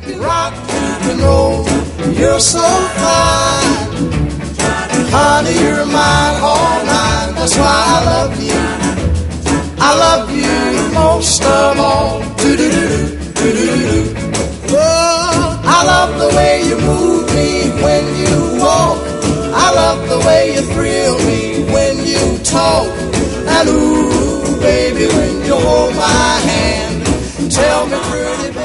rock and roll, you're so fine. Honey, you're mine all night. That's why I love you. I love you most of all. Do-do-do-do, do-do-do-do. Oh, I love the way you move me when you walk. I love the way you thrill me when you talk. And ooh, baby, when you hold my hand, tell me pretty baby.